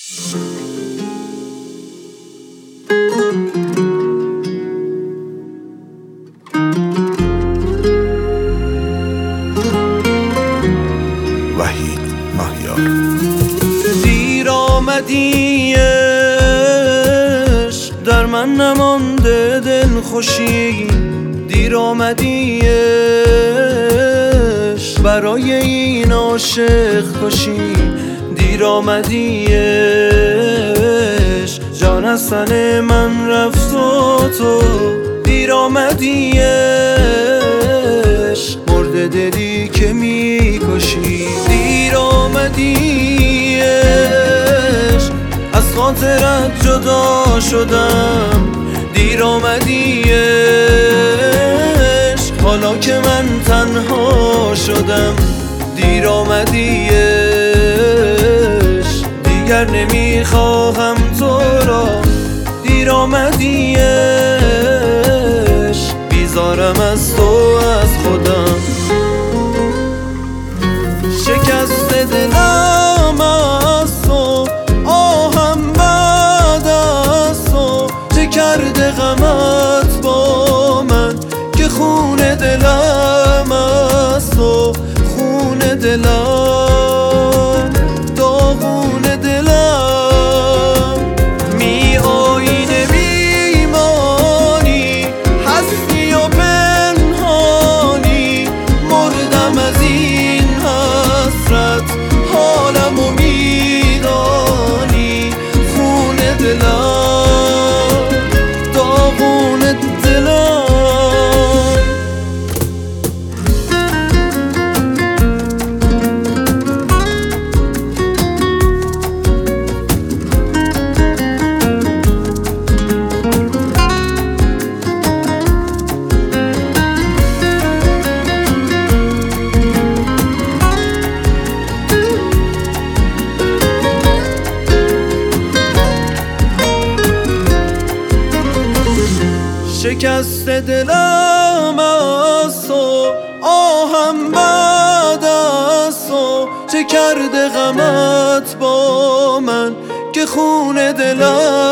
وحید ماهیار. دیر آمدی عشق، در من نمانده دل خوشی. دیر آمدی عشق، برای این عاشق کشی. دیر آمدی عشق، جان از تن من رفت و تو. دیر آمدی عشق، مرد دلی که میکشی. دیر آمدی عشق، از خاطرت جدا شدم. دیر آمدی عشق، حالا که من تنها شدم. دیر آمدی عشق، دیگر نمیخواهم تو را. دیر آمدی عشق، بیزارم از تو از خودم. شکست دلم از تو، آهم بعد از تو. چه کرده غمت با من که خون دلم از تو. خون دلم، داغون دلم. می آینه میمانی، هستی و پنهانی. مردم از این حسرت، حالمو میدانی. خون دلم، داغون دلم. شکست دلم از تو، آهم بعد از تو. چه کرده غمت با من که خون دلم